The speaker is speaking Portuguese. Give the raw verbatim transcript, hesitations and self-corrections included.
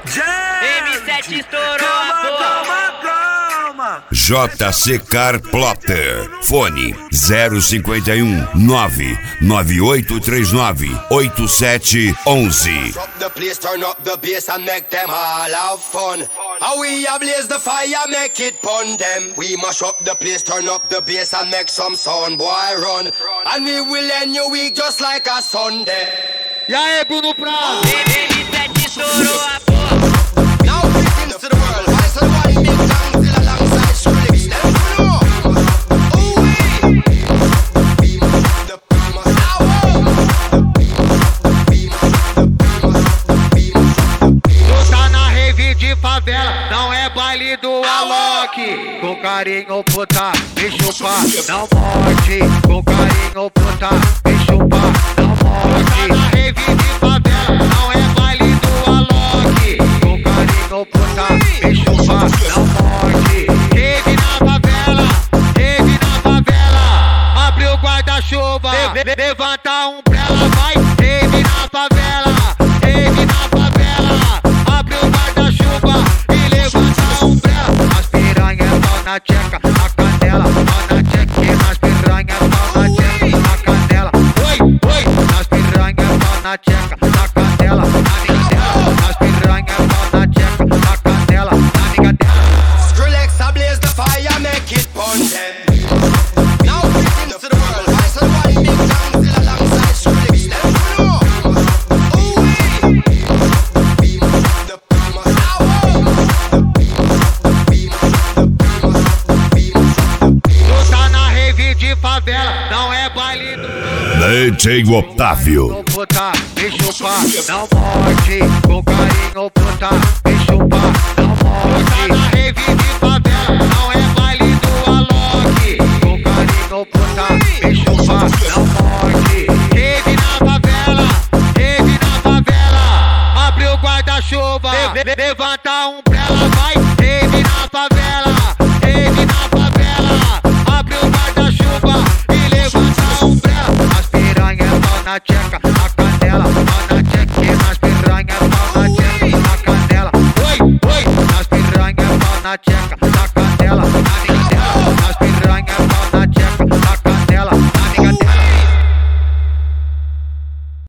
M sete estourou a porra. J C Car Plotter. Fone zero cinquenta e um, nove nove oito três nove, oito sete onze. The place, turn up the bass and make them all have fun. How we ablaze the fire, make it pun them. We mash up the place, turn up the bass and make some sound, boy run. And we will end your week just like a Sunday. E aí, Bruno Prado? M sete estourou a porra. Now greetings to the world. I said one big gang still alongside Skrillex. Them you know. Ooh wee. We mash up the we mash up Tu tá na rave de favela, não é baile do Alok. Com carinho, puta, me chupa, não morde. Com carinho, puta, me chupa, não morde. Tu tá na rave de favela, não é baile do Alok. Com carinho, puta, me chupa, não morde. Rave na favela, rave na favela. Abre o guarda-chuva, levanta um umbrella, vai. Rave na favela, rave na favela. Abre o guarda-chuva e levanta um umbrella. As piranhas pau na tcheca, na canela, pau na tcheca, nas piranhas pau na tcheca, na canela. Oi, oi, nas piranhas pau na tcheca, na canela, na amiga dela. Nas piranhas pau na tcheca, na canela, na amiga dela. Skrillex ablaze the fire, make it pun them. Now greetings to the world. I said one big gang still alongside Skrillex. Them you know. Ooh wee. We mash up the we mash up we mash up we mash up. Tu tá na rave de favela, não é baile do D J Otávio. puta, me chupa, não morde. Com carinho, puta, me chupa, não morde. Tu tá na rave de favela, não é baile do Alok. Com carinho, puta, me chupa, não morde. Rave na favela, rave na favela. Abre o guarda-chuva, levanta um umbrella, vai. Rave na favela, rave na favela. Abre o guarda-chuva e levanta um umbrella. As piranhas pau na tcheca, na canela, pau na tcheca, nas piranhas pau na tcheca, na canela. Oi, oi, nas piranhas pau na tcheca.